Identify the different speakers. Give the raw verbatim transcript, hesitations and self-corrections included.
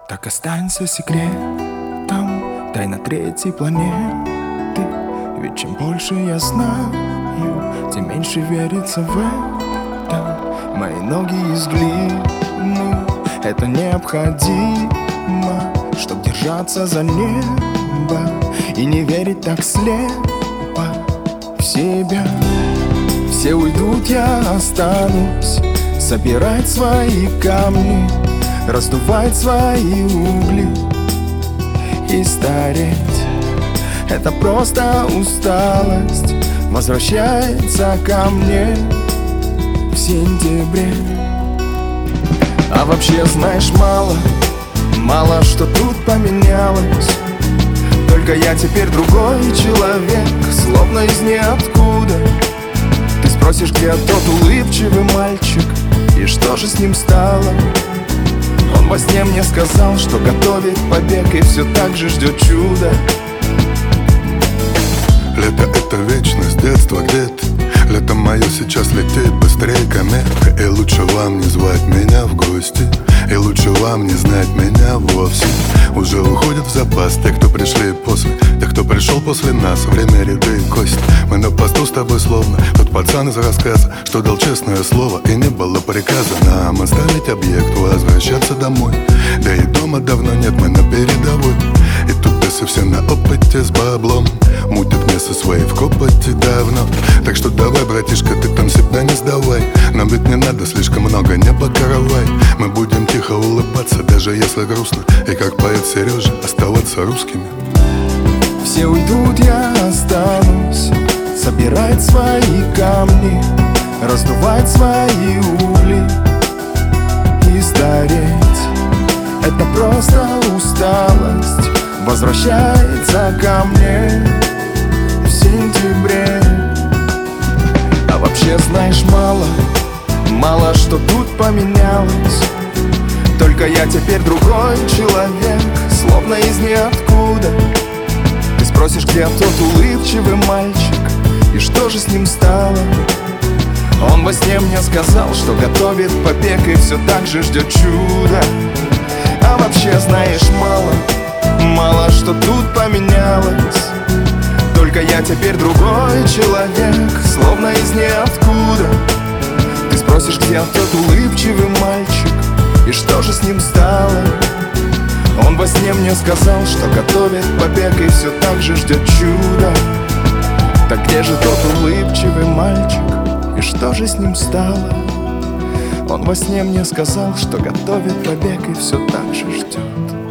Speaker 1: Так останься секретом, тайна третьей планеты. Ведь чем больше я знаю, тем меньше верится в это. Мои ноги из глины, это необходимо, чтоб держаться за небо и не верить так слепо в себя. Все уйдут, я останусь, собирать свои камни, раздувать свои угли и стареть. Это просто усталость возвращается ко мне в сентябре. А вообще, знаешь, мало, мало что тут поменялось. Только я теперь другой человек, словно из ниоткуда. Ты спросишь, где тот улыбчивый мальчик, и что же с ним стало? Он во сне мне сказал, что готовит побег и все так же ждет чуда.
Speaker 2: Лето — это вечность, детство где-то. Лето мое сейчас летит быстрее комета. И лучше вам не звать меня в гости, и лучше вам не знать меня вовсе. Уже уходят в запас те, кто пришли после, те, кто пришел после нас. Время, ряды и кость. Мы на посту с тобой словно тот пацан из рассказа, что дал честное слово и не было приказа нам оставить объект, возвращаться домой. Да и дома давно нет, мы на передовой. И тут бесы все на опыте с баблом, мутят место свои в копоти давно. Так что давай, братишка, ты там себя не сдавай. Нам ведь не надо слишком много, не покоровай. Мы будем тихо улыбаться, даже если грустно, и как поэт Сережа оставаться русскими.
Speaker 1: Все уйдут, я останусь, собирать свои камни, раздувать свои угли и стареть. Это просто усталость возвращается ко мне в сентябре. А вообще, знаешь, мало, мало что тут поменялось. Только я теперь другой человек, словно из ниоткуда. Ты спросишь, где тот улыбчивый мальчик, и что же с ним стало? Он во сне мне сказал, что готовит побег и все так же ждет чуда. А вообще, знаешь, мало, мало что тут поменялось. Только я теперь другой человек, словно из ниоткуда. Ты спросишь, где тот улыбчивый мальчик, и что же с ним стало? Он во сне мне сказал, что готовит побег и все так же ждет чуда. Так где же тот улыбчивый мальчик, и что же с ним стало? Он во сне мне сказал, что готовит побег и все так же ждет.